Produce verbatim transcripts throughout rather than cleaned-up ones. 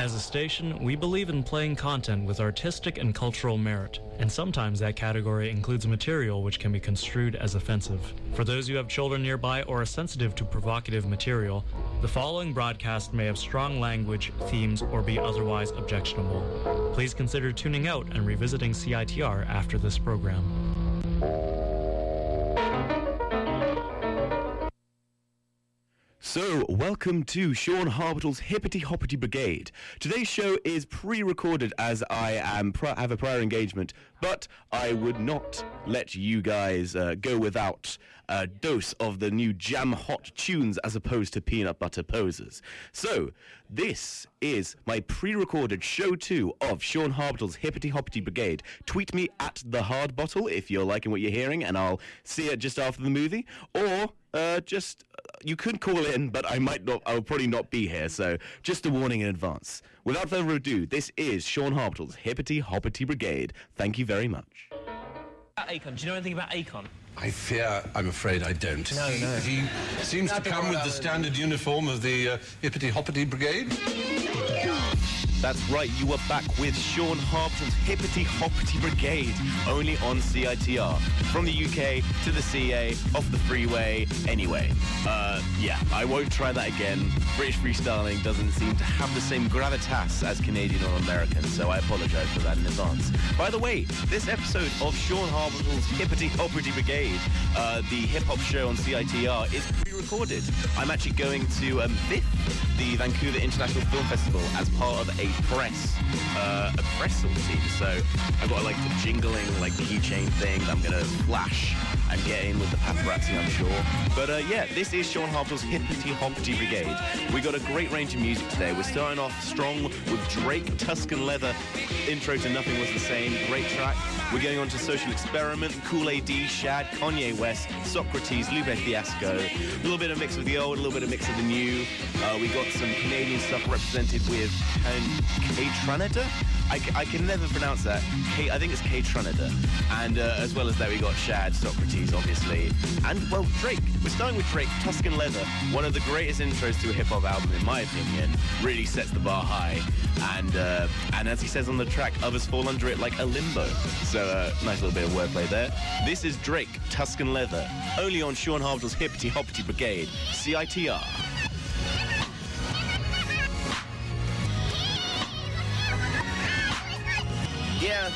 As a station, we believe in playing content with artistic and cultural merit, and sometimes that category includes material which can be construed as offensive. For those who have children nearby or are sensitive to provocative material, the following broadcast may have strong language, themes, or be otherwise objectionable. Please consider tuning out and revisiting C I T R after this program. So, welcome to Sean Harbital's Hippity Hoppity Brigade. Today's show is pre-recorded as I am pr- have a prior engagement, but I would not let you guys uh, go without a dose of the new jam hot tunes as opposed to peanut butter posers. So, this is my pre-recorded show two of Sean Harbital's Hippity Hoppity Brigade. Tweet me at the Hard Bottle if you're liking what you're hearing, and I'll see it just after the movie, or uh, just... you could call in, but I might not, I'll probably not be here, so just a warning in advance. Without further ado, this is Sean Harbital's Hippity Hoppity Brigade. Thank you very much. Akon, do you know anything about Akon? I fear, I'm afraid I don't. No, he, no. He seems to come with the standard uniform of the uh, Hippity Hoppity Brigade. That's right, you are back with Sean Harbital's Hippity Hoppity Brigade, only on C I T R. From the U K to the C A, off the freeway, anyway. Uh, yeah, I won't try that again. British freestyling doesn't seem to have the same gravitas as Canadian or American, so I apologise for that in advance. By the way, this episode of Sean Harbital's Hippity Hoppity Brigade, uh, the hip-hop show on C I T R, is pre-recorded. I'm actually going to um, V I F, the Vancouver International Film Festival, as part of a press, uh, a press sort of team. So I've got like the jingling, like keychain thing that I'm gonna flash and get in with the paparazzi, I'm sure. But uh, yeah, this is Sean Harbital's Hippity Hoppity Brigade. We got a great range of music today. We're starting off strong with Drake, Tuscan Leather, Intro to Nothing Was the Same, great track. We're going on to Social Experiment, Kool A D, Shad, Kanye West, Socrates, Lupe Fiasco. A little bit of mix of the old, a little bit of mix of the new. Uh, we got some Canadian stuff represented with K-Tranada? I, I can never pronounce that. K, I think it's K-Tranada. And uh, as well as that, we got Shad, Socrates, obviously. And, well, Drake. We're starting with Drake, Tuscan Leather. One of the greatest intros to a hip-hop album, in my opinion. Really sets the bar high. And uh, and as he says on the track, others fall under it like a limbo. So, uh, nice little bit of wordplay there. This is Drake, Tuscan Leather. Only on Sean Harbital's Hippity Hoppity Brigade, C I T R. Yeah.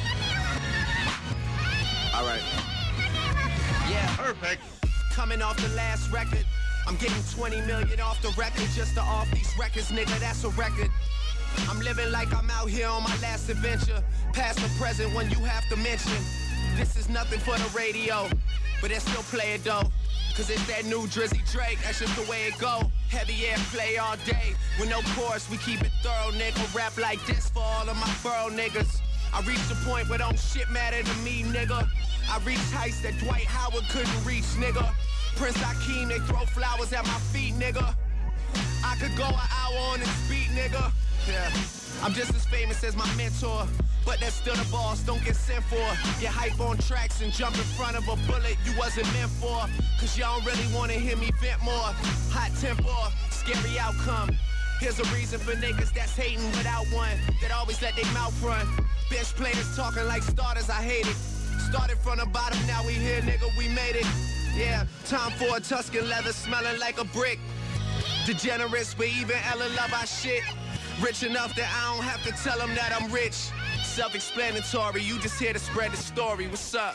All right. Yeah. Perfect. Coming off the last record, I'm getting twenty million off the record just to off these records, nigga. That's a record. I'm living like I'm out here on my last adventure. Past or present, when you have to mention. This is nothing for the radio, but they still play it though. Cause it's that new Drizzy Drake, that's just the way it go. Heavy air play all day, with no chorus, we keep it thorough, nigga. Rap like this for all of my borough niggas. I reached the point where don't shit matter to me, nigga. I reached heights that Dwight Howard couldn't reach, nigga. Prince Akeem, they throw flowers at my feet, nigga. I could go an hour on this beat, nigga. Yeah, I'm just as famous as my mentor, but that's still the boss, don't get sent for. Get hype on tracks and jump in front of a bullet you wasn't meant for. Cause y'all don't really wanna hear me vent more. Hot temper, scary outcome. Here's a reason for niggas that's hating without one, that always let their mouth run. Bench players talking like starters, I hate it. Started from the bottom, now we here, nigga, we made it. Yeah, time for a Tuscan Leather smelling like a brick. Degenerates, but even Ella love our shit. Rich enough that I don't have to tell them that I'm rich. Self-explanatory, you just here to spread the story. What's up?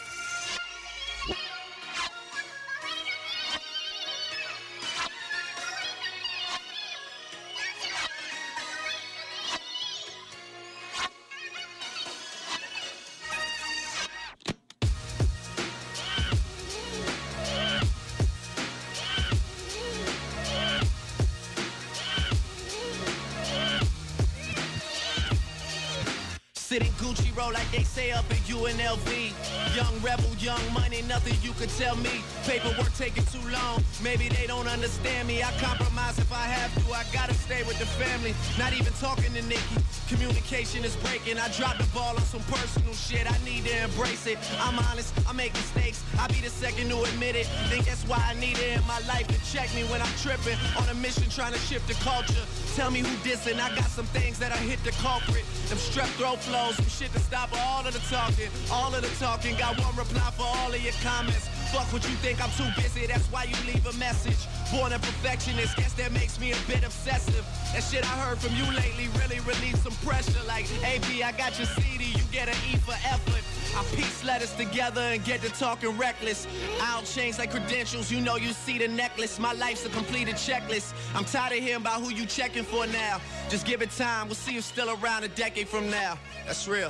Sitting Gucci roll like they say up at U N L V. Young rebel, young money, nothing you could tell me. Paperwork taking too long, maybe they don't understand me. I compromise if I have to, I gotta stay with the family. Not even talking to Nikki, communication is breaking. I dropped the ball on some personal shit, I need to embrace it. I'm honest, I make mistakes, I'll be the second to admit it. Think that's why I need it in my life to check me when I'm tripping. On a mission trying to shift the culture. Tell me who dissing, I got some things that I hit the culprit. Them strep throat flows, some shit to stop all of the talking. All of the talking, got one reply for all of your comments. Fuck what you think, I'm too busy, that's why you leave a message. Born a perfectionist, guess that makes me a bit obsessive. That shit I heard from you lately really relieved some pressure. Like, A B, I got your C D, you get an E for effort. I piece letters together and get to talking reckless. I don't change like credentials, you know you see the necklace. My life's a completed checklist. I'm tired of hearing about who you checking for now. Just give it time, we'll see you still around a decade from now. That's real.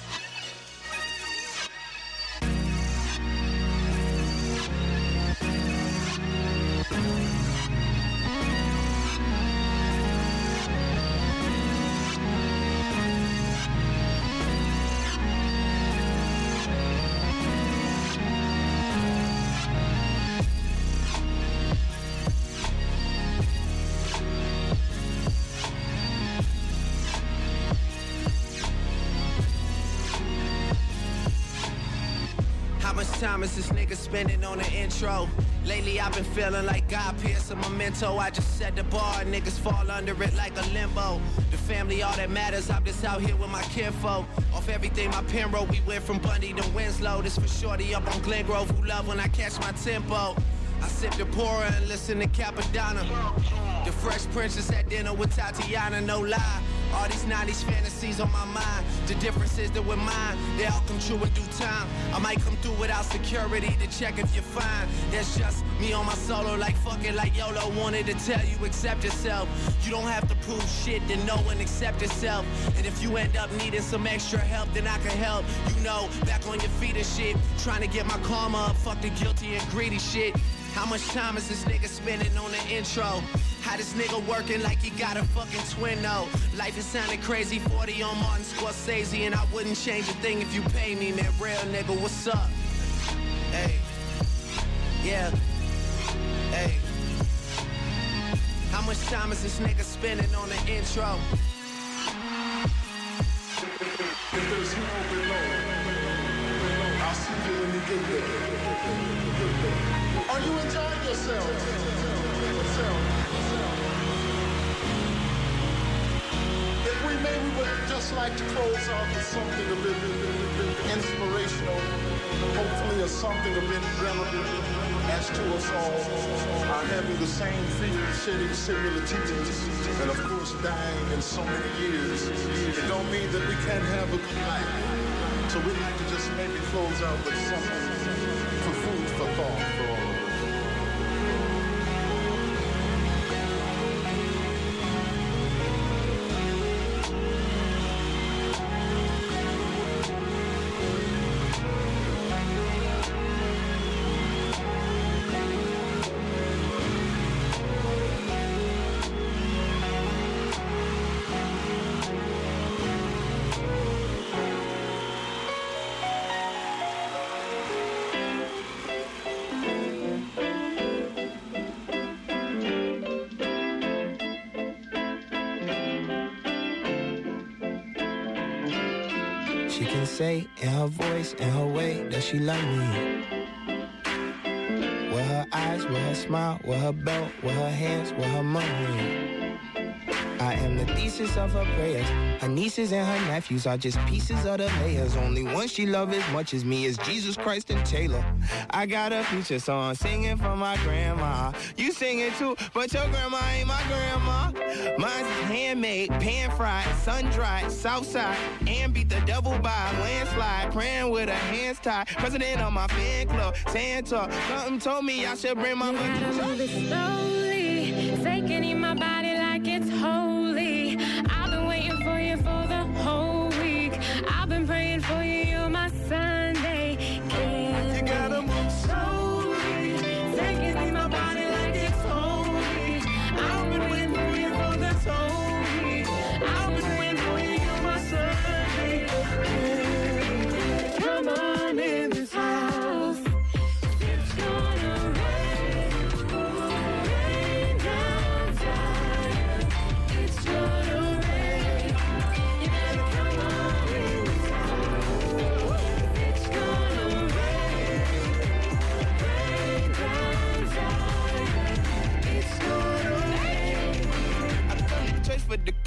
Time is this nigga spending on the intro? Lately I've been feeling like God Pierce a memento. I just set the bar, niggas fall under it like a limbo. The family all that matters, I'm just out here with my kinfolk. Off everything my pen wrote, we went from Bundy to Winslow. This for shorty up on Glen Grove who love when I catch my tempo. I sip the pourer and listen to Capadonna. The Fresh Princess at dinner with Tatiana, no lie. All these nineties fantasies on my mind. The difference is that with mine, they all come true in due time. I might come through without security to check if you're fine. There's just me on my solo like fuck it, like YOLO. Wanted to tell you, accept yourself. You don't have to prove shit to no one except yourself. And if you end up needing some extra help, then I can help. You know, back on your feet and shit. Trying to get my karma up, fuck the guilty and greedy shit. How much time is this nigga spending on the intro? How this nigga working like he got a fucking twin, though? Life is sounding crazy, forty on Martin Scorsese, and I wouldn't change a thing if you pay me, man. Real nigga, what's up? Hey, yeah, hey. How much time is this nigga spending on the intro? If there's no below, I'll see you when you get there. Are you enjoying yourself? If we may, we would just like to close off with something a bit inspirational, hopefully, or something a bit relevant as to us all are having the same fears, shedding similar tears, and of course dying in so many years. It don't mean that we can't have a good life. So we'd like to just maybe close out with something for food for thought for all of us. She can say in her voice, in her way, that she love me. With her eyes, with her smile, with her belt, with her hands, with her money. I am the thesis of her prayers. Her nieces and her nephews are just pieces of the layers. Only one she love as much as me is Jesus Christ and Taylor. I got a future song singing for my grandma. You sing it too, but your grandma ain't my grandma. Mine's handmade, pan-fried, sun-dried, southside, and beat the devil by a landslide. Praying with her hands tied. President of my fan club, Santa. Something told me I should bring my mother to move it slowly, taking in my body like it's holy. I've been waiting for you for the whole week. I've been praying for you, you're my Sunday candy. You gotta move slowly, taking in my body like it's holy. I've been waiting for you for this whole week. I've been waiting for you, you're my Sunday.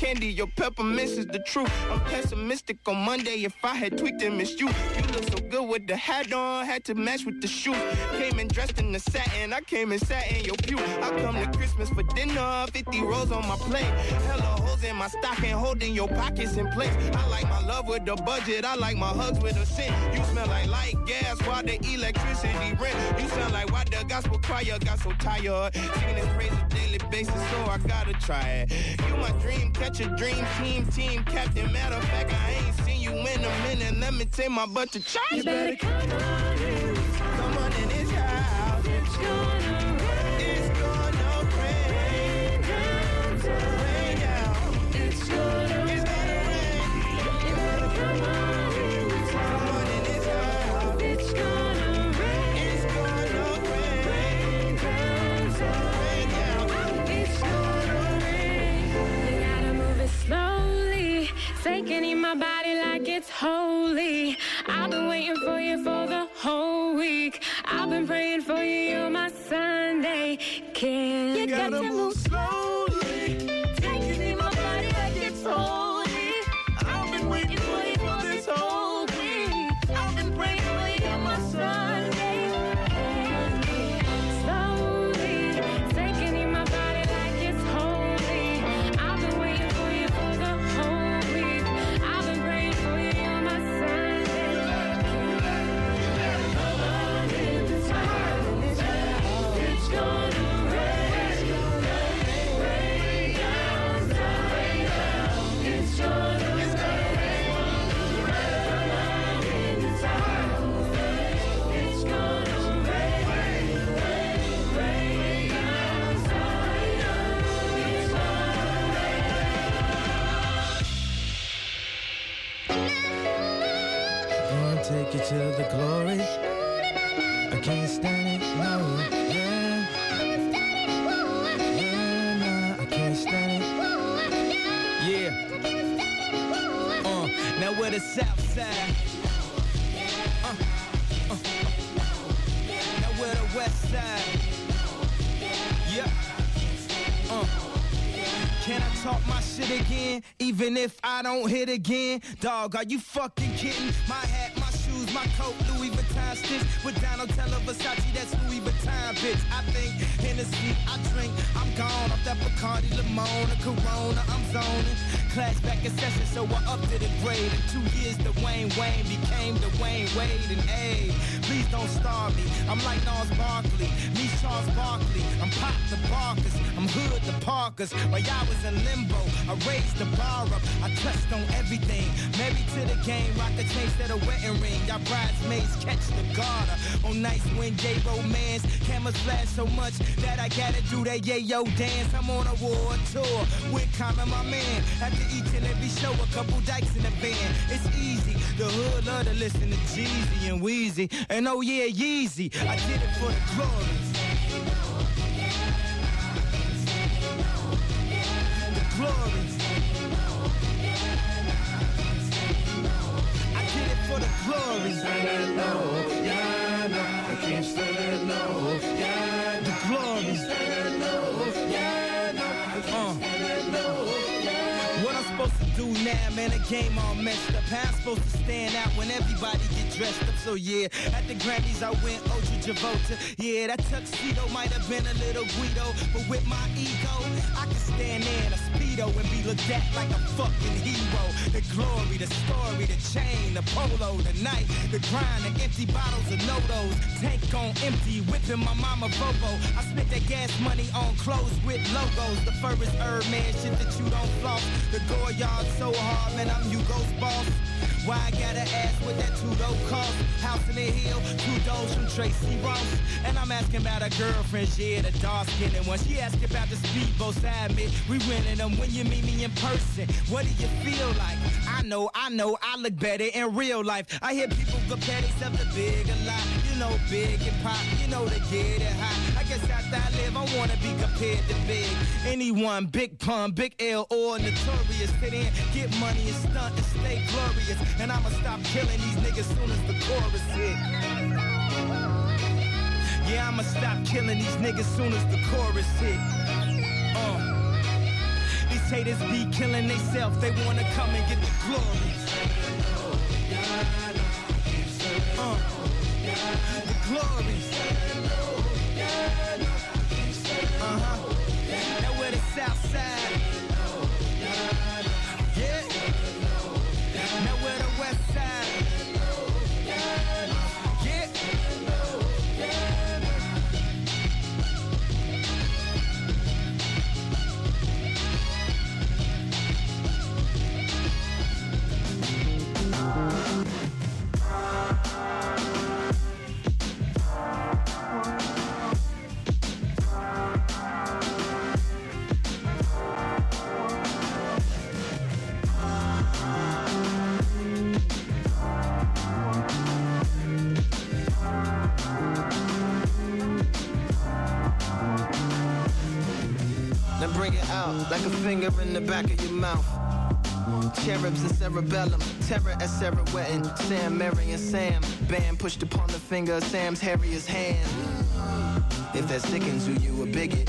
candy, your peppermints is the truth. I'm pessimistic on Monday, if I had tweaked and missed you. You look so good with the hat on, had to match with the shoes. Came in dressed in the satin, I came and sat in your pew. I come to Christmas for dinner, fifty rolls on my plate. Hella holes in my stocking, holding your pockets in place. I like my love with the budget, I like my hugs with a scent. You smell like light gas while the electricity rent. You sound like why the gospel choir got so tired. Singing this praise on a daily basis, so I gotta try it. You my dream, catch a dream team, team captain. Matter of fact, I ain't seen you in a minute. Let me take my butt to church. You better come on in. Come on in this house. It's gonna rain. It's gonna rain. Rain down, Rain down. it's gonna It's gonna rain. You better come on in. Come on in this house. It's gonna rain. It's gonna rain. Rain down, Rain down. it's gonna rain. You gotta move it slowly. Taking in my body like it's holy. I've been waiting for you for the whole week. I've been praying for you, you're my Sunday. Can you Gotta gotta move move slowly. Taking in my body like it's holy. I've been waiting for you for this whole week. I've been praying for you, you're my Sunday. Slowly, taking in my body like it's holy. I've been waiting for you for the whole week. I've been praying for you, you're my Sunday. It's gonna rain, rain down, rain down. It's gonna It's gonna rain, rain, rain down, it's Gonna take you to the glory. I can't stand it, no. Yeah. Yeah, nah, I can't stand it. Yeah. Uh, now we're the south side. Uh, uh. Now we're the west side. Yeah. Uh. Can I talk my shit again? Even if I don't hit again? Dog, are you fucking kidding? My hat, my shoes, my coat, Louis Vuitton stitch. With Donatella Versace, that's Louis Vuitton, bitch. I think Hennessy, I drink. I'm gone off that Bacardi, Limona, Corona, I'm zoning. Class back in session, so I upped it in grade. In two years, Dwayne Wayne became Dwayne Wade. And hey, please don't starve me. I'm like Nas Barkley, me Charles Barkley. I'm Pop the Barkers, I'm Hood the Parkers. While y'all was in limbo, I raised the bar up. I touched on everything. Married to the game, rock a chain, set a wedding ring. Y'all bridesmaids catch the garter. On nights when gay romance, cameras flash so much that I gotta do that yayo dance. I'm on a war tour with Common, my man. After each and every show, a couple dykes in the band. It's easy. The hood love to listen to Jeezy and Weezy. And oh yeah, Yeezy. I did it for the glories. The glories. I did it for the glories. No, yeah, no, I can't stand it, no, yeah, The glories. no, yeah, no, I can't stand it, no, yeah. What I'm supposed to do now, man, the game all messed up. How I'm supposed to stand out when everybody get dressed up? So yeah, at the Grammys I went Ultra Travolta. Yeah, that tuxedo might have been a little Guido, but with my ego, I can stand there in a Speedo and be looked at like a fucking hero. The glory, the story, the chain, the polo, the night, the grind, the empty bottles of no-dos. Tank on empty, whipping my mama Bobo. I spent that gas money on clothes with logos. The fur is herb, man, shit that you don't floss. The Goyard so hard, man, I'm Hugo's boss. Why I gotta ask what that two-door cost? House in the hill, two doors from Tracy Ross. And I'm asking about her girlfriend, yeah, the dark-skinned one. She asked about the speedboats I admit we rented them. When you meet me in person, what do you feel like? I know, I know, I look better in real life. I hear people compare themselves to Big a lot. You know, Big and Pop, you know they get it hot. I guess after I live, I wanna be compared to Big. Anyone, Big Pun, Big L, or Notorious. Sit in, get money and stunt and stay glorious. And I'ma stop killing these niggas soon as the chorus hit. Yeah, I'ma stop killing these niggas soon as the chorus hit. Uh. These Imitators be killing theyself, they wanna come and get the glory. Uh, the glory. Uh-huh. Now we're the south side. Yeah. Now we're the west side. Yeah. Bring it out like a finger in the back of your mouth. Cherubs and cerebellum, terror at Sarah Wetton. Sam, Mary and Sam. Bam pushed upon the finger of Sam's Harriet's hand. If that sickens you, you a bigot.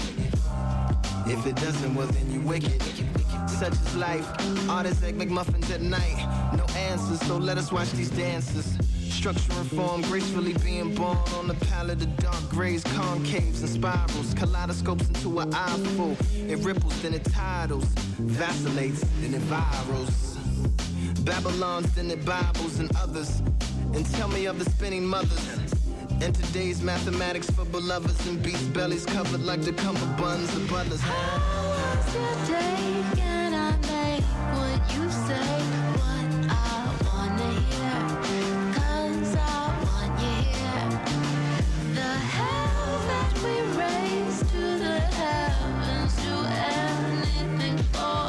If it doesn't, well then you wicked. Such is life. Artists egg McMuffins at night. No answers, so let us watch these dances. Structure and form, gracefully being born on the palette of dark grays, concaves and spirals, kaleidoscopes into an eyeful. It ripples, then it tidals, vacillates, then it virals. Babylons, then it Bibles and others. And tell me of the spinning mothers. And today's mathematics for beloveds and beast bellies covered like the cummerbunds of butlers. How was your day? Can I make what you say? What I wanna hear? Cause I want you here. The hell that we raise to the heavens, do anything for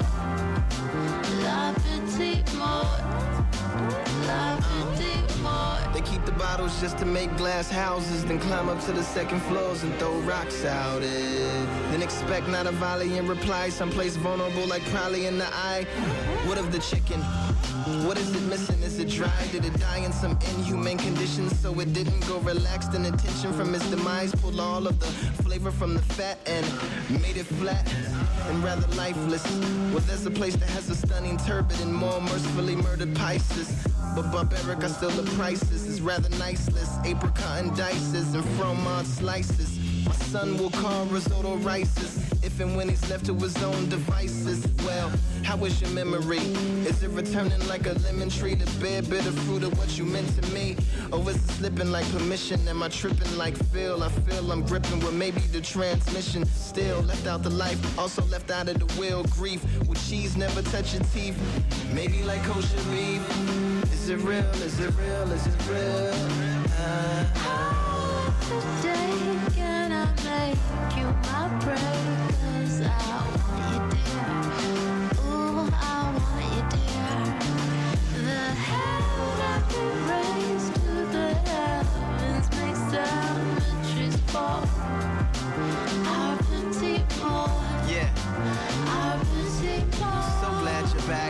la petite mort, la petite mort. They keep the bottles just to make glass houses, then climb up to the second floors and throw rocks out it. Then expect not a volley in reply, someplace vulnerable like probably in the eye. What of the chicken? What is it missing? Is it dry? Did it die in some inhumane conditions so it didn't go relaxed? And attention from its demise pulled all of the flavor from the fat and made it flat and rather lifeless. Well, there's a place that has a stunning turbid and more mercifully murdered Pisces. But barbaric are still the prices. It's rather niceless. Apricot and dices and fromage slices. My son will call risotto rices if and when he's left to his own devices. Well, how is your memory? Is it returning like a lemon tree to bear bitter fruit of what you meant to me? Or is it slipping like permission? Am I tripping like Phil? I feel I'm gripping with maybe the transmission. Still left out the life, also left out of the wheel. Grief with cheese never touch your teeth. Maybe like kosher beef. Is it real? Is it real? Is it real? Uh, How today can I make you my prey? Cause I want you, dear. Ooh, I want you, dear. The hell that we raise to the heavens makes cemeteries fall. Our petite mort. Yeah. Our petite mort. So glad you're back,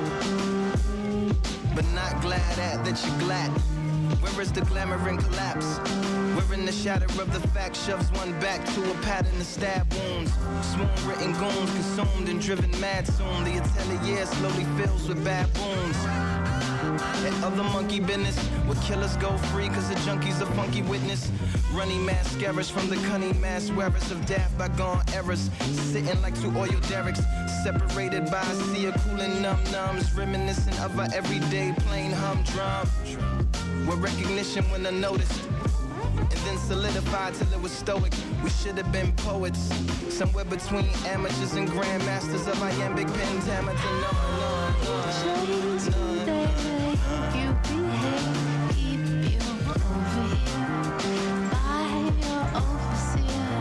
but not glad at that you're glad. Where is the glamour and collapse? Where in the shadow of the fact shoves one back to a pattern of stab wounds. Swoon written goons consumed and driven mad soon. The atelier slowly fills with bad wounds. That other monkey business where killers go free cause the junkie's a funky witness. Runny mascaras from the cunning mass wearers of daft bygone errors. Sitting like two oil derricks, separated by a sea of cooling num-nums. Reminiscent of our everyday plain humdrum. With recognition when unnoticed, and then solidified till it was stoic. We should have been poets, somewhere between amateurs and grandmasters of iambic pentameter. No, no, no, Chains, they make you behave, keep you over here by your overseer.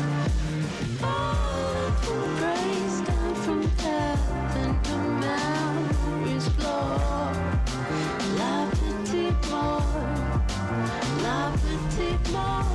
Falling from grace down from heaven to memory's floor. La petite mort, la petite mort.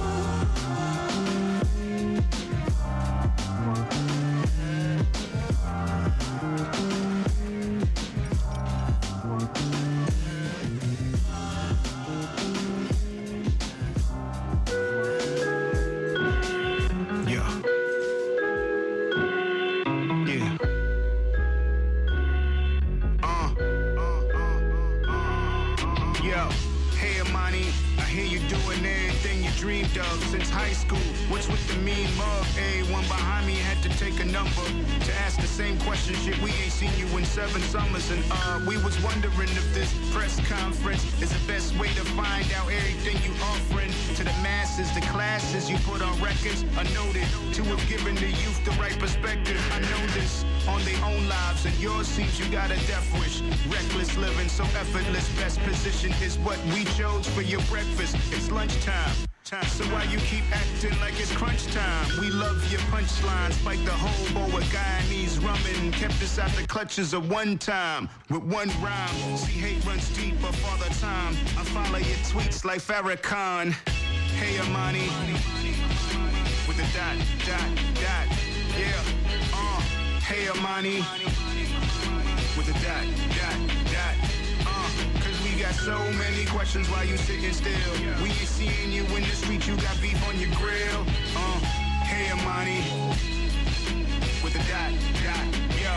dreamed of since high school. What's with the mean mug? A one behind me had to take a number to ask the same question. Shit, we ain't seen you in seven summers. And uh, we was wondering if this press conference is the best way to find out everything you offering to the masses, the classes you put on records. I noted to have given the youth the right perspective. I know this on their own lives, and yours seems you got a death wish. Reckless living, so effortless. Best position is what we chose for your breakfast. It's lunchtime. So why you keep acting like it's crunch time? We love your punchlines like the hobo with Guyanese rummin'. Kept us out the clutches of one time with one rhyme. See, hate runs deep, but father time. I follow your tweets like Farrakhan. Hey, Amani. With a dot, dot, dot. Yeah, uh. Hey, Amani. With a dot, dot, dot. Uh. Cause we got so many questions while you sitting still. We ain't seeing you in the street, you got beef on your grill. Uh. Hey, Amani. With a dot, dot, yo.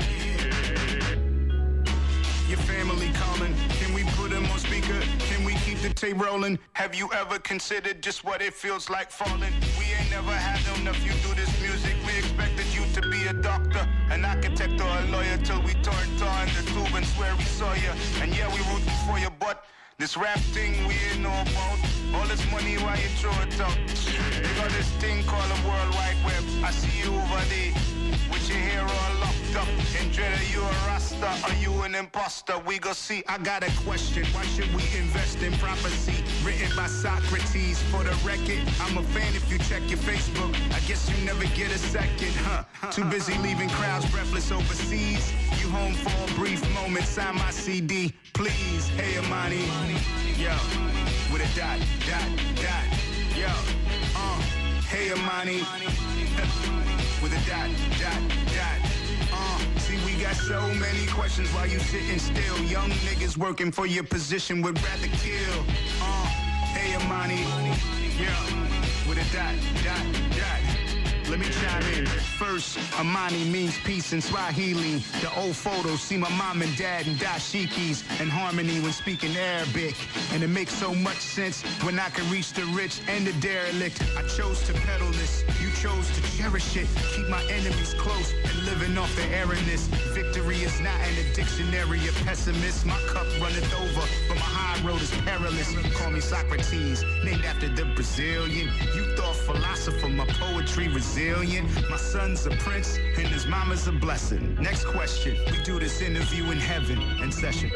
Your family calling. Can we put them on speaker? Can we keep the tape rolling? Have you ever considered just what it feels like falling? We ain't never had enough you do this music. We expected you to be a doctor, an architect, or a lawyer till we turned on the tube and swear we saw you. And yeah, we rooting for you, but this rap thing we ain't know about. All this money, why you throw it out? They got this thing called the World Wide Web. I see you over there with your hair all locked up. And dread, are you a Rasta? Are you an imposter? We go see. I got a question. Why should we invest in prophecy? Written by Socrates. For the record, I'm a fan if you check your Facebook. I guess you never get a second, huh? Too busy leaving crowds breathless overseas. You home for a brief moment. Sign my C D, please. Hey, Amani. Yo, with a dot, dot, dot. Yo, uh. Hey, Amani. With a dot, dot, dot. Uh, see, we got so many questions while you sitting still. Young niggas working for your position would rather kill. Uh, hey, Amani. Yeah, with a dot, dot, dot. Let me chime in. First, Amani means peace in Swahili. The old photos see my mom and dad in dashikis and harmony when speaking Arabic. And it makes so much sense when I can reach the rich and the derelict. I chose to peddle this. You chose to cherish it. Keep my enemies close and living off the errandness. Victory is not in the dictionary of pessimists. My cup runneth over, but my high road is perilous. Call me Socrates, named after the Brazilian. You thought philosopher, my poetry resilient. My son's a prince and his mama's a blessing. Next question. We do this interview in heaven. In session.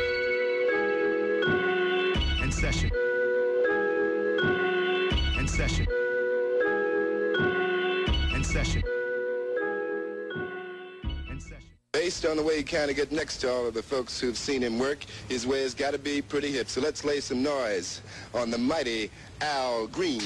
In session. In session. In session. In session. Based on the way he kind of get next to all of the folks who've seen him work, his way has got to be pretty hip. So let's lay some noise on the mighty Al Green.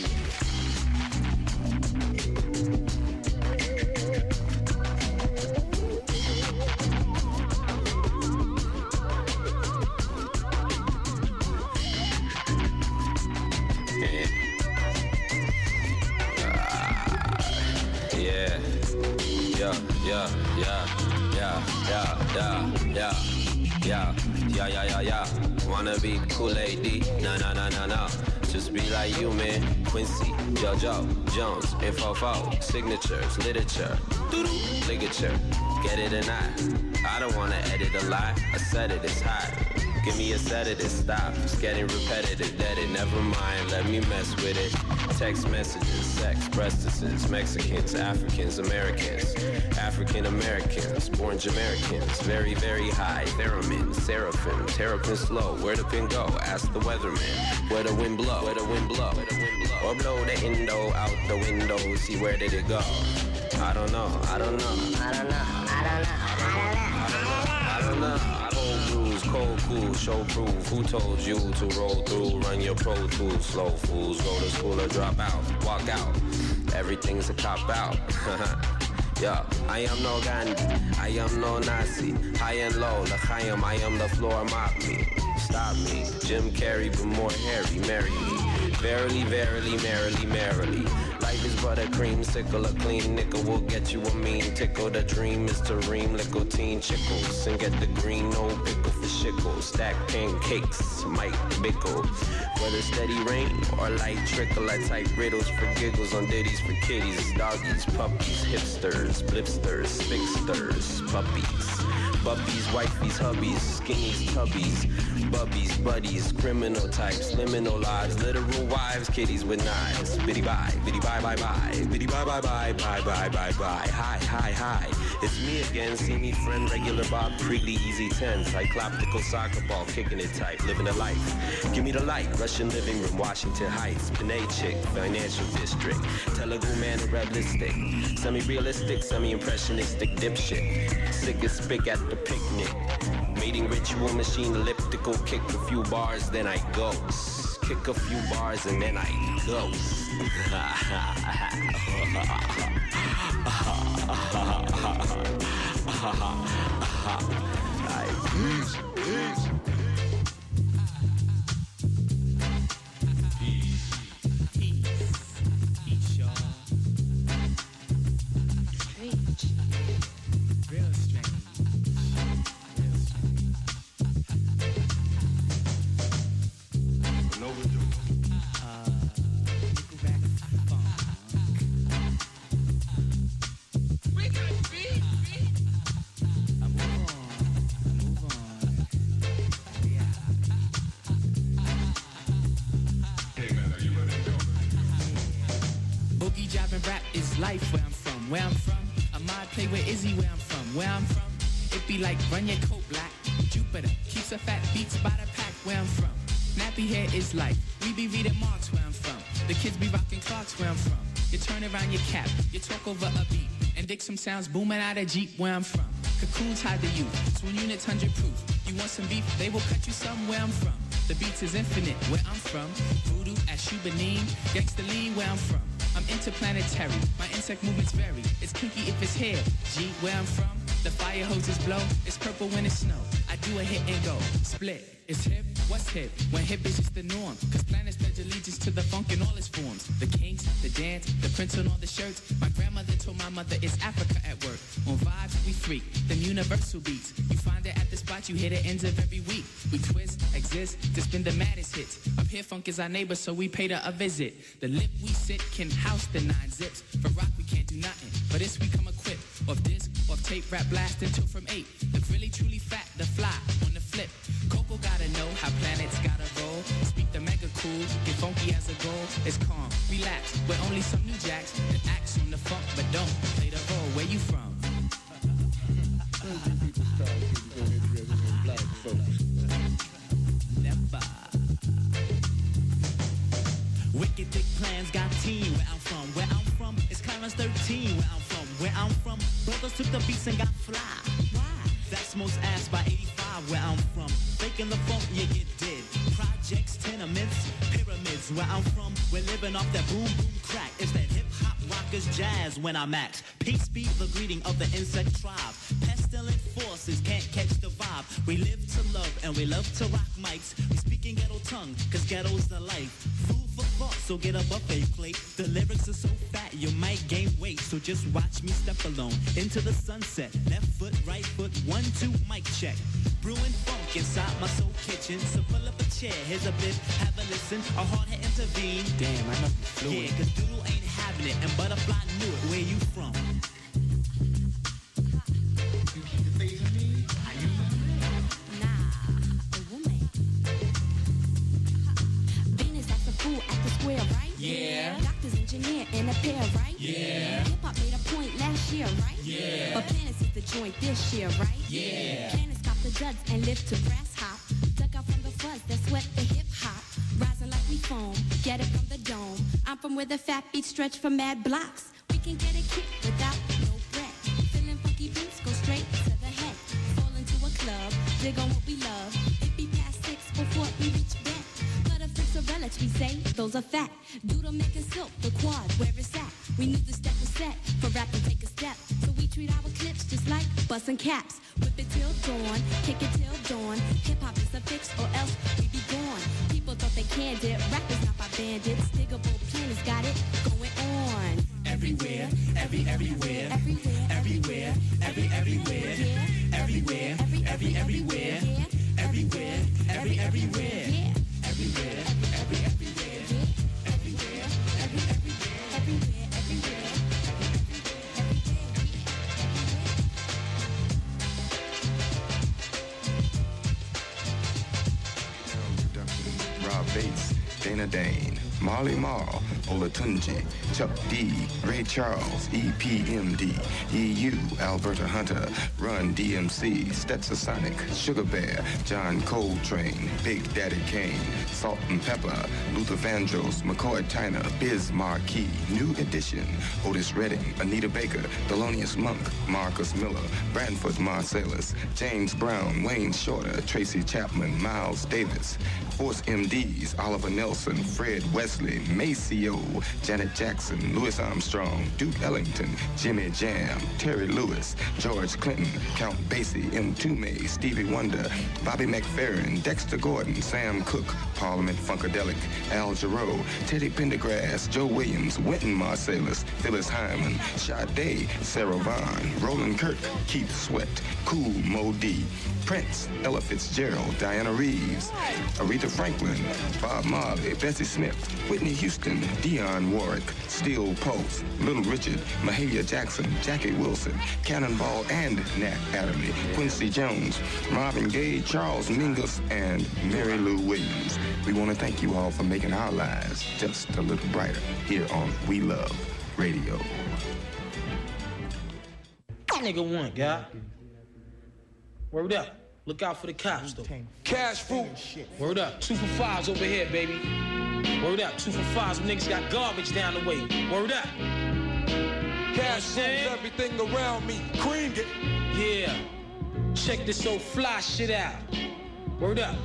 Yeah, yeah, yeah, yeah, yeah, yeah, yeah, yeah, yeah, yeah, yeah. Wanna be Kool-Aid D? Nah, nah, nah, nah, nah. Just be like you, man. Quincy, JoJo, Jones, Info four, signatures, literature, ligature. Get it or not? I don't wanna edit a lie. I said it, it's hot. Give me a sedative, stop. It's getting repetitive, dead it. Never mind, let me mess with it. Text messages, sex, breastises, Mexicans, Africans, Americans, African Americans, born Jamaicans, very, very high, theremin, seraphim, terrapin slow. Where the pin go? Ask the weatherman. Where the wind blow? Where the wind blow? Where the wind blow? Or blow the indo out the window. See where did it go? I don't know. I don't know. I don't know. I don't know. I don't know. I don't know. I don't know. Cold brews, cold cool, show proof. Who told you to roll through? Run your pro tools. Slow fools, go to school or drop out. Walk out. Everything's a cop out. Yeah, I am no Gandhi. I am no Nazi. High and low, l'chaim, I am the floor, mop me. Stop me. Jim Carrey, but more hairy. Marry me. Verily, verily, merrily, merrily. Life is for the creamsicle. A clean nickel will get you a mean tickle. The dream is to ream nicotine chickles and get the green no pickle for shickles. Stack pancakes, Mike Bickle. Whether steady rain or light trickle, I type riddles for giggles on ditties for kitties, doggies, puppies, hipsters, blipsters, spixters, puppies, buppies, wifeys, hubbies, skinnies, tubbies, bubbies, buddies, criminal types, liminal lives, literal wives, kitties with knives. Biddy bye, biddy bye bye bye, biddy bye bye bye bye bye bye bye. Hi hi hi, it's me again. See me friend, regular Bob Creedy, easy ten, cyclopical soccer ball, kicking it tight, living a life. Give me the light, Russian living room, Washington Heights, Panay chick, financial district, Telugu man, realistic, semi-realistic, semi-impressionistic dipshit, sick as spick at the picnic. Mating ritual machine elliptical, kick a few bars, then I ghost. Kick a few bars and then I ghost. Peace, peace. Life where I'm from, where I'm from. Ahmad play with Izzy where I'm from, where I'm from. It be like run your coat black. Jupiter keeps a fat beats by the pack where I'm from. Nappy hair is life. We be reading Marks where I'm from. The kids be rocking Clarks where I'm from. You turn around your cap, you talk over a beat, and dig some sounds booming out of Jeep where I'm from. Cocoons hide the youth, twin units hundred proof. You want some beef, they will cut you some where I'm from. The beats is infinite where I'm from. Voodoo at Shubanin, gangsta lean where I'm from. I'm interplanetary, my insect movements vary. It's kinky if it's hair, G, where I'm from. The fire hoses blow, it's purple when it's snow. I do a hit and go, split. It's hip, what's hip? When hip is just the norm. Cause planets pledge allegiance to the funk in all its forms. The kinks, the dance, the prints on all the shirts. My grandmother told my mother it's Africa at work. On vibes, we freak, them universal beats. You find it at the spot, you hit the ends of every week. We twist, exist, to spin the maddest hits. Up here funk is our neighbor, so we paid her a visit. The lip we sit can house the nine zips. For rock we can't do nothing, for this we come equipped. Off disc, off tape, rap blast until from eight. Look really truly fat, the fly, on the flip. Coco gotta know how planets gotta roll. Speak the mega cool, get funky as a goal. It's calm, relax, we're only some new jacks that acts on the funk, but don't play the role. Where you from? Never. Wicked thick plans got team where I'm from. Where I'm from, it's Clarence thirteen where I'm from. Where I'm from, brothers took the beats and got fly. Why? That's most ass by eighty-five where I'm from. Faking the funk, you get dead. Projects, tenements, pyramids where I'm from. We're living off that boom boom crack. It's that hip hop rockers jazz when I'm at. Peace be the greeting of the insect tribe. Pestilent forces can't catch the vibe. We live to love and we love to rock mics. We speak in ghetto tongue, cause ghetto's the life. Food for thought, so get a buffet plate. The lyrics are so fat, you might gain weight. So just watch me step alone into the sunset. Left foot, right foot, one, two, mic check. Brewing funk inside my soul kitchen. So pull up a chair, here's a bit, have a listen. A hard head intervene. Damn, I know you fluid. Yeah, cause Doodle ain't having it, and Butterfly knew it. Where you from? Right? Yeah. Doctors, engineer, and a pair, right? Yeah. Hip-hop made a point last year, right? Yeah. But Planets is the joint this year, right? Yeah. Planets cop the duds and live to brass hop. Dug out from the fuzz that sweat the hip-hop. Rising like we foam, get it from the dome. I'm from where the fat beats stretch for mad blocks. We can get a kick without no breath. Feeling funky beats, go straight to the head. Fall into a club, dig on what we love. It be past six before we reach bed. Relics, we say, those are fat. Doodle making silk, the quad, where it's at. We knew the step was set for rap to take a step. So we treat our clips just like busting caps. Whip it till dawn, kick it till dawn. Hip-hop is a fix or else we be gone. People thought they canned it, rappers not by bandits. Diggable planets got it going on. Dana Dane, Marley Marl, Olatunji, Chuck D, Ray Charles, E P M D, E U, Alberta Hunter, Run D M C, Stetson Sonic, Sugar Bear, John Coltrane, Big Daddy Kane, Salt and Pepper, Luther Vandross, McCoy Tyner, Biz Marquis, New Edition, Otis Redding, Anita Baker, Thelonious Monk, Marcus Miller, Branford Marsalis, James Brown, Wayne Shorter, Tracy Chapman, Miles Davis, Force M Ds, Oliver Nelson, Fred Wesley, Maceo, Janet Jackson, Louis Armstrong, Duke Ellington, Jimmy Jam, Terry Lewis, George Clinton, Count Basie, M. Toomey, Stevie Wonder, Bobby McFerrin, Dexter Gordon, Sam Cooke, Parliament Funkadelic, Al Jarreau, Teddy Pendergrass, Joe Williams, Wynton Marsalis, Phyllis Hyman, Sade, Sarah Vaughan, Roland Kirk, Keith Sweat, Cool Mo D, Prince, Ella Fitzgerald, Diana Reeves, Aretha Franklin, Bob Marley, Bessie Smith, Whitney Houston, Dionne Warwick, Steel Pulse, Little Richard, Mahalia Jackson, Jackie Wilson, Cannonball and Nat Adderley, Quincy Jones, Marvin Gaye, Charles Mingus, and Mary Lou Williams. We want to thank you all for making our lives just a little brighter here on We Love Radio. That nigga won, guy. Word up. Look out for the cops, though. Cash fruit. Word up. Two for fives over here, baby. Word up. Two for fives. Them niggas got garbage down the way. Word up. Cash moves everything around me. Cream it. Yeah. Check this old fly shit out. Word up.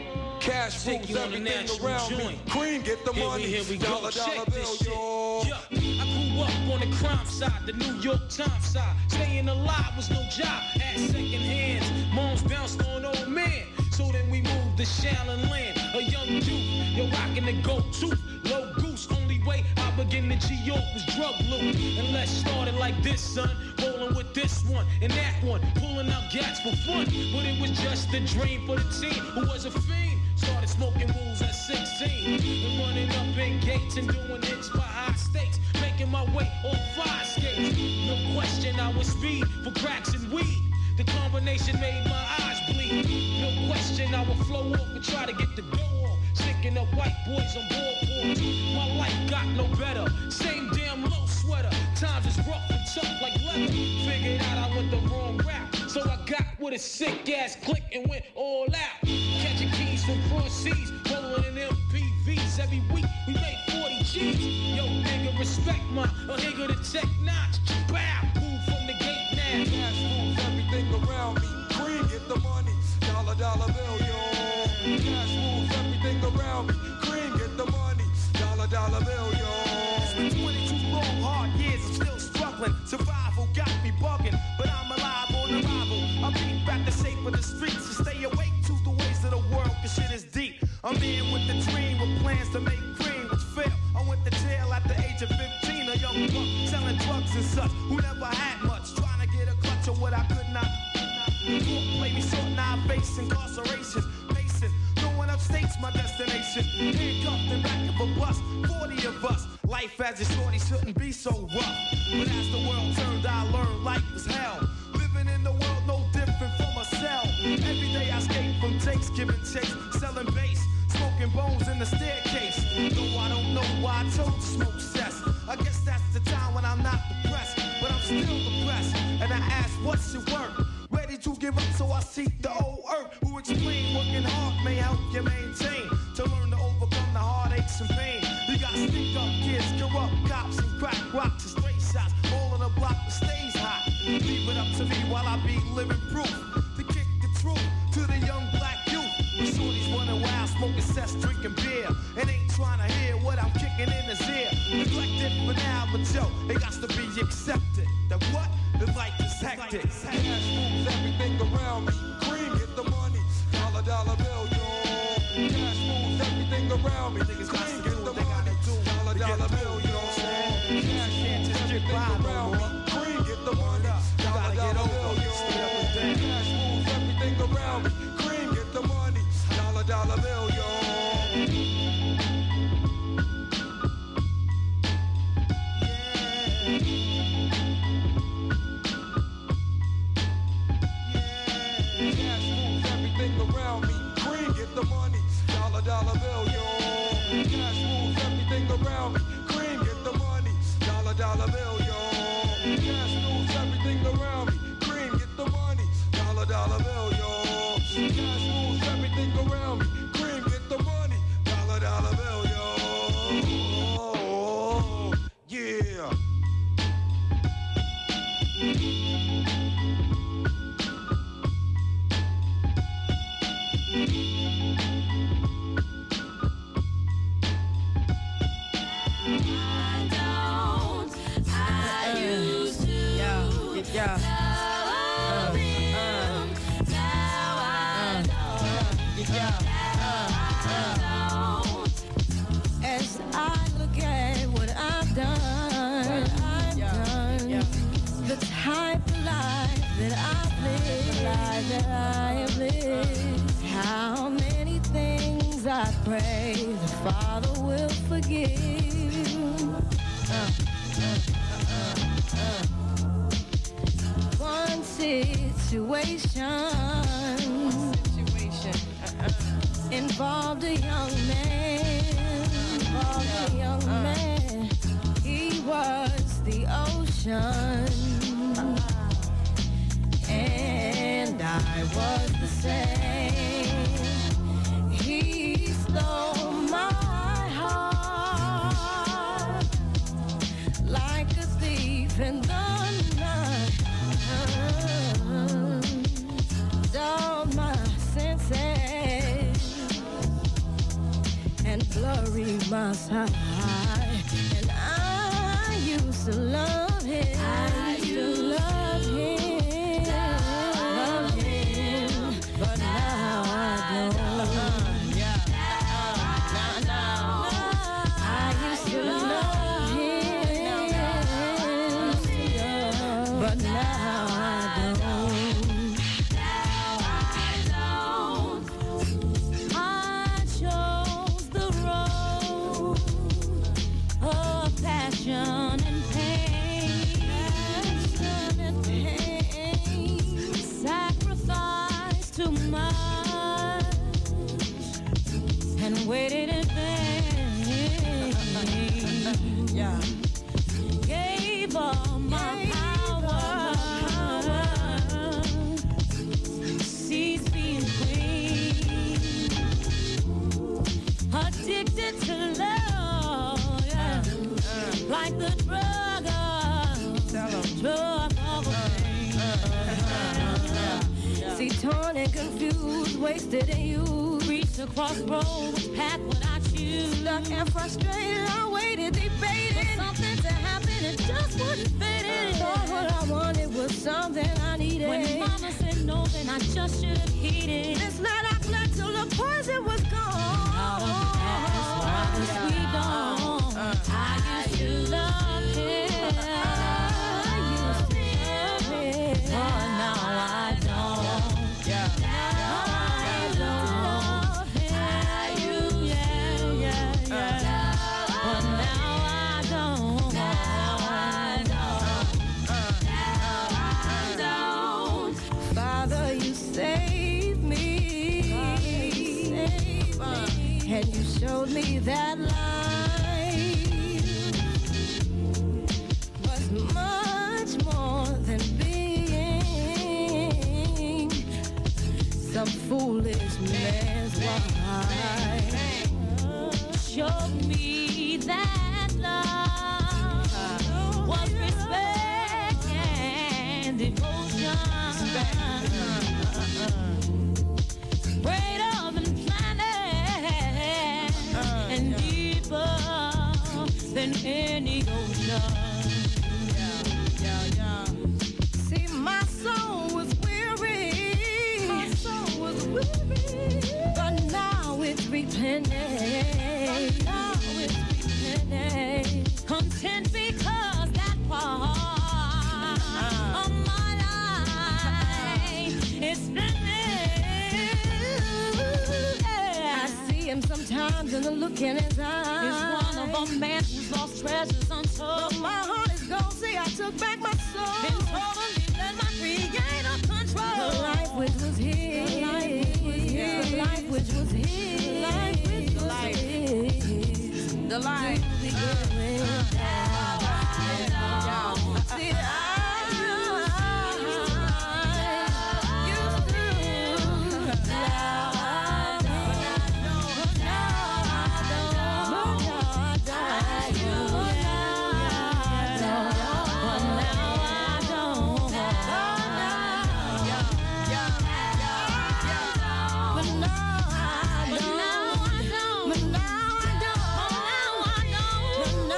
Cash moves everything around me. Cream get the money. Here we, here we go. Dollar, Check dollar this shit. Yeah. I grew up on the crime side, the New York Times side. Staying alive was no job. Had second hands. Moms bounced on old man. So then we moved to Shaolin Land. A young youth, you're rocking the go-to. Low goose, only way I begin to G-York was drug loot. And let's start it like this, son. Rolling with this one and that one. Pulling out gats for fun. But it was just a dream for the team who was a fiend. Started smoking rules at sixteen. And running up in gates and doing hits for high stakes. Making my way on fire skates. No question I was speed for cracks and weed. The combination made my eyes bleed. No question I would flow off and try to get the dough off. Sticking up white boys on boardboards. My life got no better. Same damn low sweater. Times is rough and tough like leather. Figured out I went the wrong route. So I got with a sick ass click and went all out. Catching keys from cross seas. Rolling in M P Vs. Every week we made forty G's. Yo nigga respect my a nigga to tech notch. Bow. Move from the gate now. Cash moves everything around me. Cream get the money. Dollar dollar bill yo. Cash moves everything around me. Cream get the money. Dollar dollar bill yo. It's been twenty-two long hard years. I'm still struggling. Survival got me bugging, but I'm alive on arrival. I beat back the shape of the streets and stay awake to the ways of the world. Cause shit is deep. I'm in with the dream with plans to make cream, which fail. I went to jail at the age of fifteen. A young buck selling drugs and such who never had much. Trying to get a clutch of what I could not. Court play me short, now I face incarceration. Pacing, going upstate's my destination. Handcuffed and back of a bus, forty of us. Life as a shorty shouldn't be so rough. But as the world turned, I learned life was hell. Living in the world no different from a cell. Every day I escape from takes, giving chase, selling bass, smoking bones in the staircase. Though I don't know why I chose to smoke cess. I guess that's the time when I'm not depressed, but I'm still depressed. And I ask, what's your work? Ready to give up, so I seek the old earth who explain working hard may help you maintain. To learn to overcome the heartaches and pain. You got stick up kids, corrupt cops, and crack rocks and stray shots. All on the block that stays hot. Leave it up to me while I be living proof. To kick the truth to the young black youth. The shorties running wild, smoking cess, drinking beer. And ain't trying to hear what I'm kicking in his ear. Neglected for now, but yo, it got to be accepted. That what? The life is hectic. Cash moves everything around me. Cream get the money. Dollar dollar bill, yo. Cash moves everything around me. Cream get the money. Dollar dollar bill, yo. Cash can't just get by around me. Cream get the money. Dollar dollar bill, yo. Cash moves everything around me. Cream get the money. Dollar dollar bill, yo. Dollar bill, yo. Yeah. Uh, uh, now I know. Yeah. Uh, uh. As I look at what I've done, what I've done, yeah. The type of life that I've lived, life that I have lived. How many things I pray the Father will forgive. Uh, uh, uh, uh. One situation, One situation uh, uh. involved a young man, involved a young uh, man. He was the ocean, and I was the same. He stole my heart like a thief in the night. Dulled my senses and blurry my sight. And I used to love him. I used to love him, love him, but now I don't. Waited in vain. Yeah. Gave all my power. Ceased being queen. Addicted to love. Yeah. Like the drug of drug of pain. See, torn and confused, wasted and used. Reached the crossroad, which path would I choose? Stuck and frustrated, I waited, debated for something to happen, it just wouldn't fit in. Thought what I wanted was something I needed. When mama said no, then I just should have heeded. This night I slept till the poison was gone. Out of the past, while the sweet dawn, uh, I used to love him. I used to love him, but now I don't. Yeah. And you showed me that life was much more than being some foolish man's wife. Showed me that love was respect and devotion. Great up and planet and deeper than any ocean. Yeah, yeah, yeah. See, my soul was weary. My soul was weary. But now it's replenished. But now it's replenished. Content because that part uh. of my life is finished. Him sometimes in the look in his eyes. It's one of a man who's lost treasures untold. But my heart is gone, see I took back my soul. Been totally let my creator control. The life which was his. The life which was his. The life which was his. The life which was his. See, I But now I don't.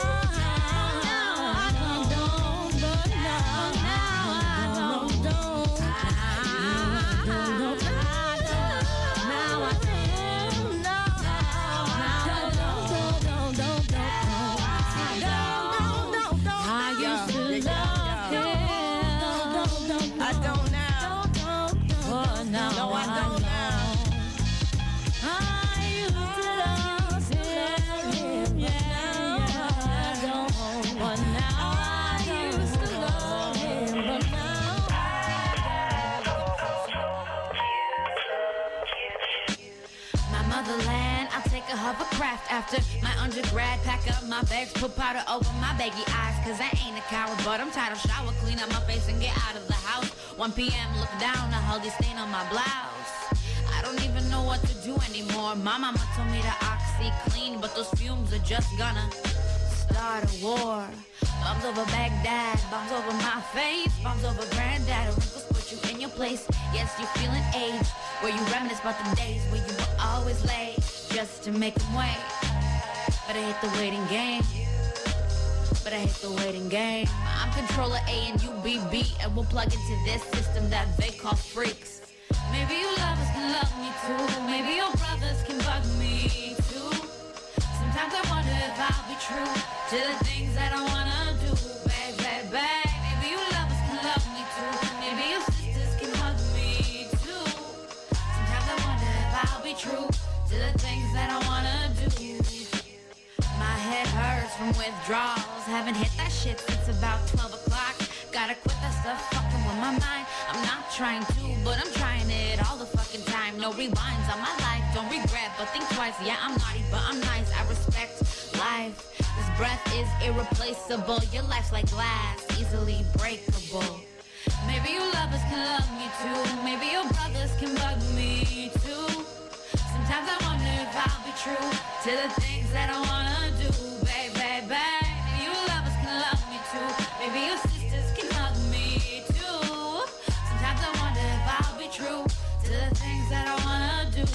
my bags, put powder over my baggy eyes. Cause I ain't a coward, but I'm tired of shower. Clean up my face and get out of the house. one p.m. look down, a healthy stain on my blouse. I don't even know what to do anymore. My mama told me to oxy clean, but those fumes are just gonna start a war. Bombs over Baghdad, bombs over my face, bombs over granddad. Wrinkles put you in your place. Yes, you're feeling aged, where you reminisce about the days where you were always late, just to make them wait. But I hate the waiting game. But I hate the waiting game. I'm controller A and you B B, and we'll plug into this system that they call freaks. Maybe you lovers can love me too. Maybe your brothers can bug me too. Sometimes I wonder if I'll be true to the things that I wanna do. Bang, bang, bang. Maybe you lovers can love me too. Maybe your sisters can hug me too. Sometimes I wonder if I'll be true to the things that I wanna do. My head hurts from withdrawals. Haven't hit that shit since about twelve o'clock. Gotta quit that stuff fucking with my mind. I'm not trying to, but I'm trying it all the fucking time. No rewinds on my life, don't regret, but think twice. Yeah, I'm naughty, but I'm nice. I respect life. This breath is irreplaceable. Your life's like glass, easily breakable. Maybe you lovers can love me too. Maybe your brothers can bug me too. Sometimes I wonder if I'll be true to the things that I wanna do. Babe, babe, babe. Maybe you lovers can love me too. Maybe your sisters can hug me too. Sometimes I wonder if I'll be true to the things that I wanna do.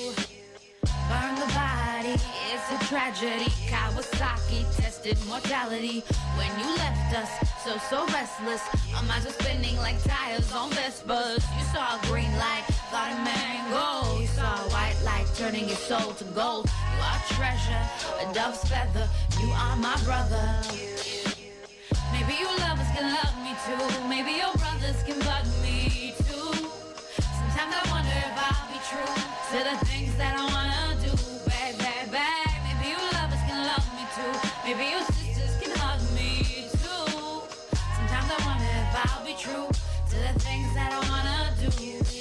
Burn the body, it's a tragedy. Kawasaki tested mortality when you left us, so, so restless. Our minds were spinning like tires on Vespas. You saw a green light, thought it mango. You saw a white light turning your soul to gold. You are treasure, a dove's feather. You are my brother. Maybe you lovers can love me too. Maybe your brothers can bug me too. Sometimes I wonder if I'll be true to the things that I wanna do. Bang, bang, bang. Maybe you lovers can love me too. Maybe your sisters can hug me too. Sometimes I wonder if I'll be true to the things that I wanna do.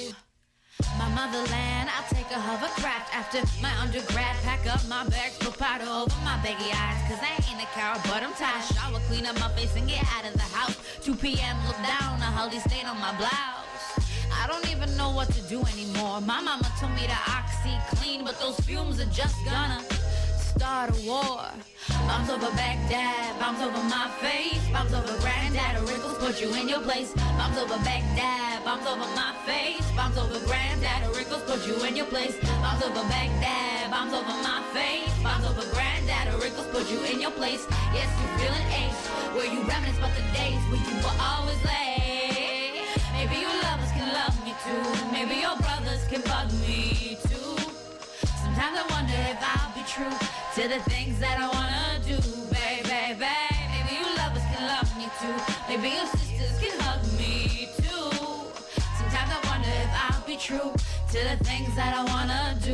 My motherland, I'll take a hovercraft after my undergrad. Pack up my bags, put powder over my baggy eyes. Cause I ain't a coward, but I'm tired. Shower, clean up my face and get out of the house. two p.m. look down, a healthy stain on my blouse. I don't even know what to do anymore. My mama told me to oxy clean, but those fumes are just gonna start a war. Bombs over Baghdad, bombs over my face, bombs over granddad, wrinkles put you in your place. Bombs over Baghdad, bombs over my face, bombs over granddad, wrinkles put you in your place. Bombs over Baghdad, bombs over my face, bombs over granddad, wrinkles put you in your place. Yes, you're feeling ace, where you reminisce about the days where you were always late. Maybe your lovers can love me too. Maybe your brothers can bug me too. Sometimes I wonder if I'll be true to the things that I wanna do. Babe, babe, babe. Maybe you lovers can love me too. Maybe your sisters can hug me too. Sometimes I wonder if I'll be true to the things that I wanna do.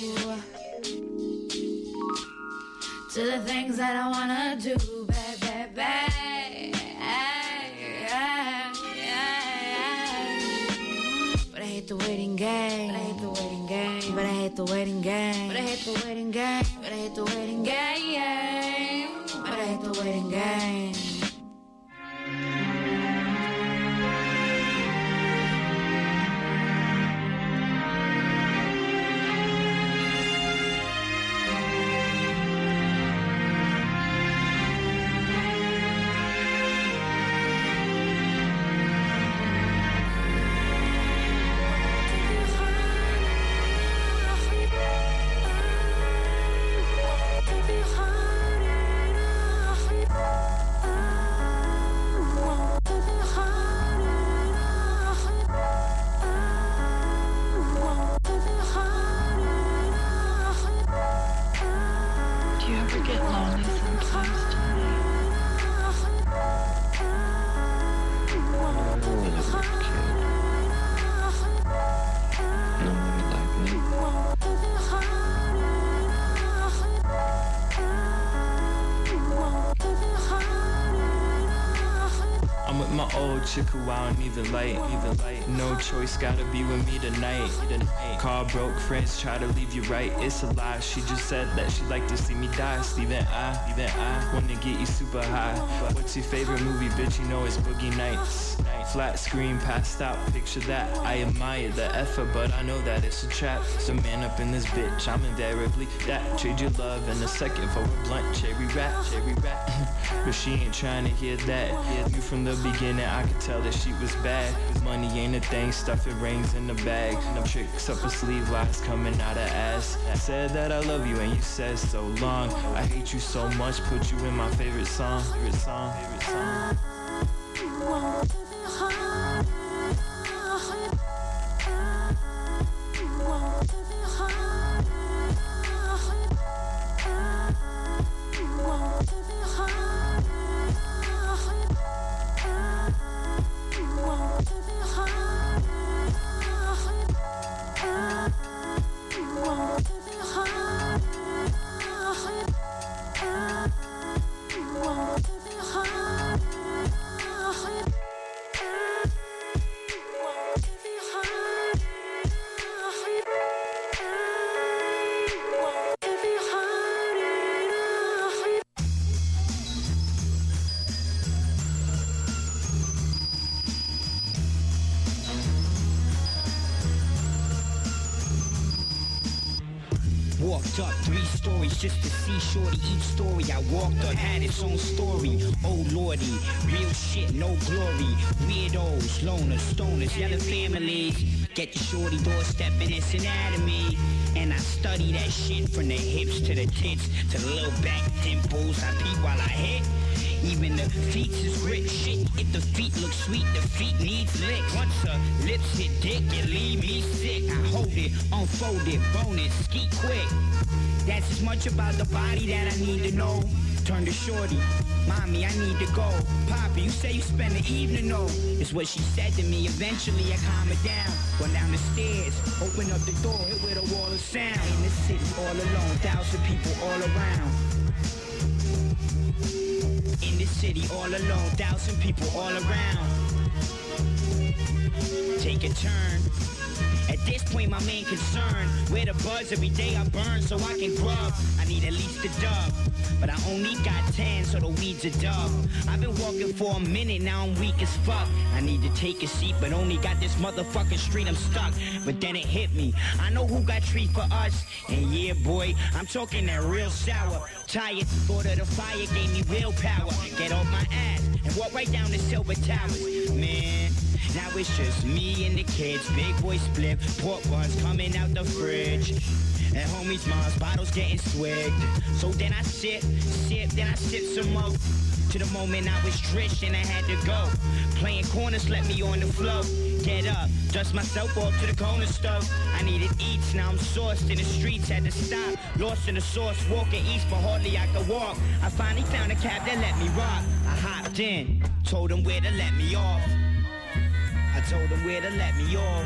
To the things that I wanna do. Babe, babe, babe. But I hate the waiting game. But I hate the waiting game. But I hate the waiting game. But I hate the waiting game. But I hate the waiting game. But I hate the waiting game. Oh my old chick who I don't even like. Even like. No choice, gotta be with me tonight. Car broke, friends try to leave you right. It's a lie. She just said that she'd like to see me die. Even I, even I wanna get you super high. What's your favorite movie, bitch? You know it's Boogie Nights. Flat screen, passed out, picture that. I admire the effort, but I know that it's a trap. So man up in this bitch, I'm invariably that. Trade your love in a second for a blunt cherry rap, cherry rap. But she ain't trying to hear that. You from the beginning, I could tell that she was bad. Money ain't a thing, stuff it rings in the bag. No tricks up her sleeve, lies coming out her ass. I said that I love you and you said so long. I hate you so much, put you in my favorite song. Favorite song, favorite song. Walked up three stories just to see shorty. Each story I walked up had its own story. Oh lordy, real shit, no glory. Weirdos, loners, stoners, yelling families. Get your shorty doorstep in its anatomy. And I study that shit from the hips to the tits to the little back dimples. I peep while I hit. Even the feet is grip shit. If the feet look sweet, the feet needs licks. Once her lips hit dick, it leave me sick. I hold it, unfold it, bone it, ski quick. That's as much about the body that I need to know. Turn to shorty, mommy, I need to go. Poppy, you say you spend the evening, no. It's what she said to me. Eventually I calm her down. Went down the stairs, open up the door, hit with a wall of sound. In the city, all alone, thousand people all around. In the city, all alone, thousand people all around. Take a turn. At this point, my main concern, where the buzz every day I burn so I can grub. I need at least a dub, but I only got ten, so the weed's a dub. I've been walking for a minute, now I'm weak as fuck. I need to take a seat, but only got this motherfucking street, I'm stuck. But then it hit me, I know who got treat for us. And yeah, boy, I'm talking that real sour. Tired, thought of the fire gave me willpower. Get off my ass and walk right down the Silver Towers. Man, now it's just me and the kids. Big boy split, pork buns coming out the fridge. And homies' mom's bottles getting swigged. So then I sip, sip, then I sip some more. To the moment I was drenched and I had to go. Playing corners let me on the floor. Get up, dust myself off to the corner stove. I needed eats, now I'm sauced in the streets. Had to stop, lost in the sauce. Walking east, but hardly I could walk. I finally found a cab that let me rock. I hopped in, told them where to let me off. I told them where to let me off.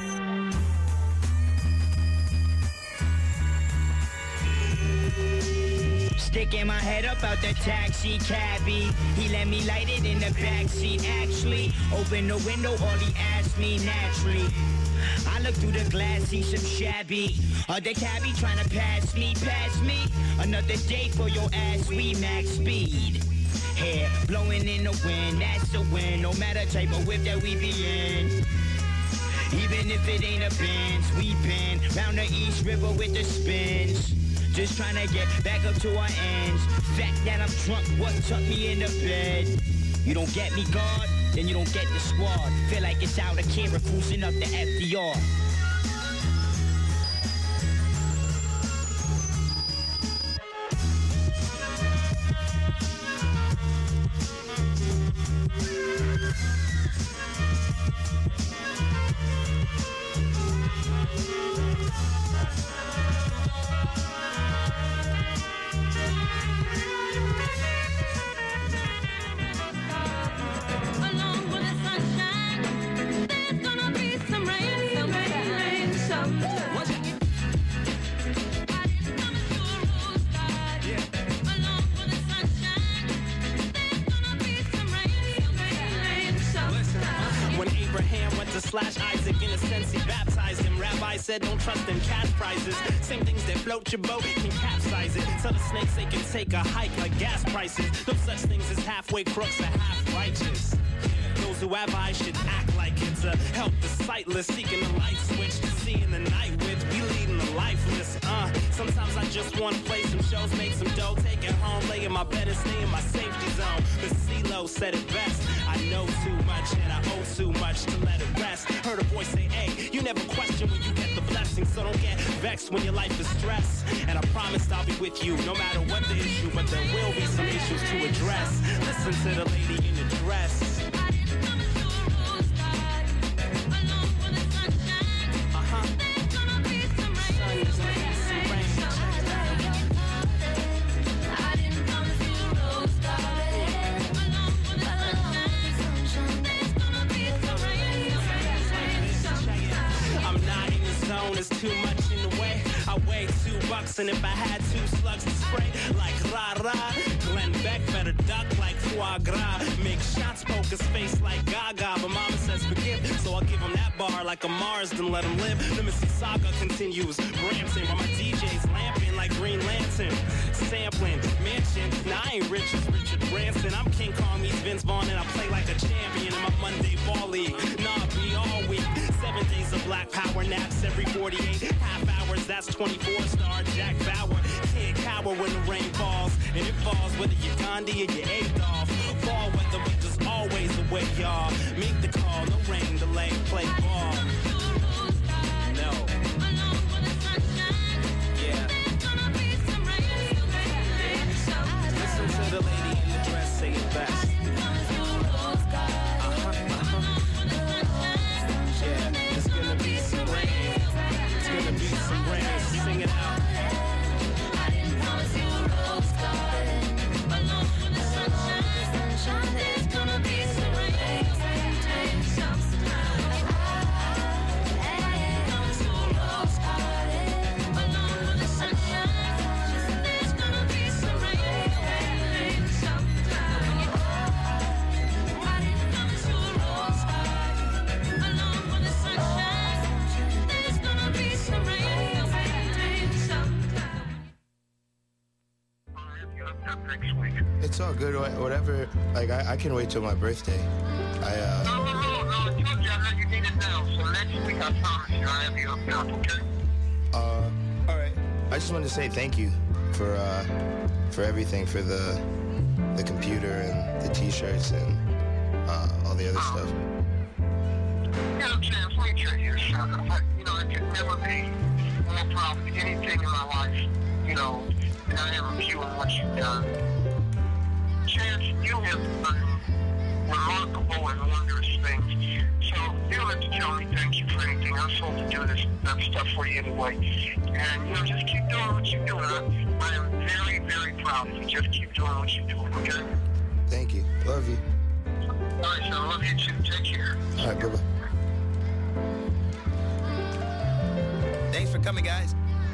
Sticking my head up out the taxi cabbie. He let me light it in the backseat. Actually, open the window, all he asked me naturally. I look through the glass, see some shabby. Other cabbie trying to pass me, pass me. Another day for your ass, we max speed. Hair blowing in the wind, that's a win. No matter type of whip that we be in. Even if it ain't a Benz, we been round the East River with the spins. Just trying to get back up to our ends. Fact that I'm drunk, what tucked me in the bed? You don't get me, God, then you don't get the squad. Feel like it's out of camera cruising up the F D R. Along with the sunshine, there's gonna be some rain. went to slash Isaac. In a sense, he baptized him. Rabbi said, don't trust them cash prizes. Same things that float your boat can capsize it. Tell the snakes they can take a hike like gas prices. No such things as halfway crooks or half righteous. Those who have eyes should act like it's a help the sightless, seeking a light switch to see in the night with. We leading the lifeless. Uh, sometimes I just want to play some shows, make some dough, take it home, lay in my bed and stay in my safety zone. But CeeLo said it best. I know too much and I owe too much to let it rest. Heard a voice say, hey, you never question when you get the blessing, so don't get vexed when your life is stressed. And I promised I'll be with you no matter what the issue, but there will be some issues to address. Listen to the lady in the dress. There's too much in the way. I weigh two bucks, and if I had two slugs to spray, like rah-rah, Glenn Beck better duck like foie gras. Make shots, poke his face like Gaga, but mama says forgive, so I'll give him that bar like a Mars, then let him live. The Mississauga continues, Brampton, while my D J's lamping like Green Lantern. Sampling, mansion, now I ain't rich as Richard Branson. I'm King Kong meets Vince Vaughn, and I play like a champion in my Monday ball league. Nah, be all week. Seven days of black power naps every forty-eight half hours. That's twenty-four star Jack Bauer. Can't cower when the rain falls, and it falls whether you're Gandhi or you're Adolf. Fall weather, but there's always a way, y'all. Make the call, no rain delay, play ball. No. Yeah. Listen to the lady in the dress say it best. Sing it out. I didn't promise you a rose garden, but along with the sunshine, sunshine, there's gonna be some rain. I didn't promise you a rose garden, but along with the sunshine, there's gonna be some rain. I didn't promise you a rose garden, along with the sunshine, there's gonna be some rain. It's all good, whatever. Like, I, I can wait till my birthday. I, uh... No, no, no, no, I told you I know you need it now. So next week, I promise you, I'll have you up top, okay? Uh, alright. I just wanted to say thank you for, uh, for everything, for the, the computer and the t-shirts and, uh, all the other stuff. Yeah, Chance, let me tell you a second. You know, it could never be more proud of anything in my life, you know, and I am reviewing what you've done. Chance, you have done remarkable and wondrous things. So you don't have to tell me thank you for anything. I'm supposed to do this that stuff for you anyway. And, you know, just keep doing what you're doing. I, I am very, very proud of you. Just keep doing what you're doing, okay? Thank you. Love you. All right, so I love you too. Take care. All right, bye-bye. Thanks for coming, guys.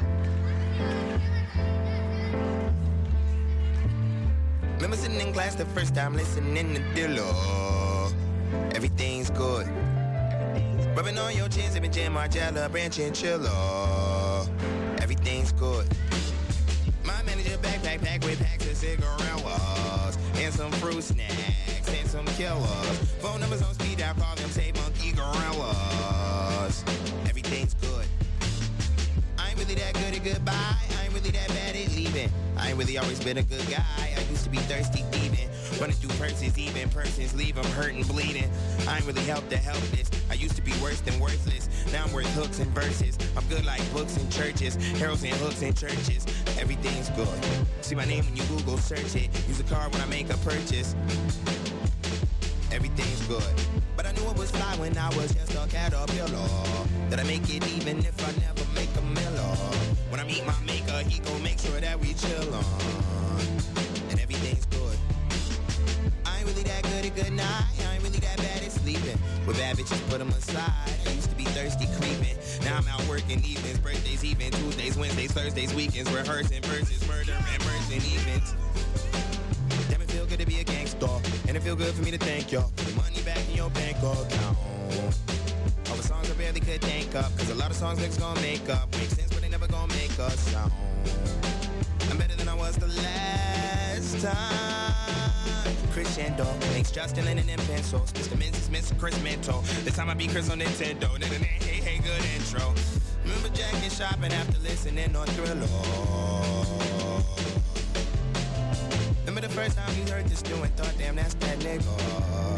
Remember sitting in class the first time listening to Dilla. Everything's good. Rubbing on your chin, sipping Jam Margiela, Branch and Chilla. Everything's good. My manager backpack packed with packs of cigarettes and some fruit snacks and some killers. Phone numbers on speed dial, call them, say monkey gorillas. Everything's good. I ain't really that good at goodbye. I ain't really that bad at leaving. I ain't really always been a good guy. I used to be thirsty, thieving, running through purses, even persons leave them hurting, bleeding. I ain't really helped the helpless. I used to be worse than worthless. Now I'm worth hooks and verses. I'm good like books and churches, heralds and hooks and churches. Everything's good. See my name when you Google search it. Use a card when I make a purchase. Everything's good. But I knew it was fly when I was just a caterpillar. That I make it even if I never make a miller. When I meet my maker, he gon' make sure that we chill on. And everything's good. I ain't really that good at good night. I ain't really that bad at sleeping. With bad bitches, put them aside. I used to be thirsty, creeping. Now I'm out working evenings, birthdays, even Tuesdays, Wednesdays, Thursdays, weekends, rehearsing verses, murder and merging events. Damn, it feel good to be a gangster, and it feel good for me to thank y'all. Put the money back in your bank account. of songs I barely could think up. Cause a lot of songs niggas gon' make up. Make sense, but they never gon' make a sound. I'm better than I was the last time. Christian dog makes Justin Lennon and pencils. Mister Menzies, Mister Chris Mental. This time I be Chris on Nintendo. Hey, hey, good intro. Remember jacking shopping after listening on Thriller. Remember the first time you heard this doing, thought, damn, that's that nigga.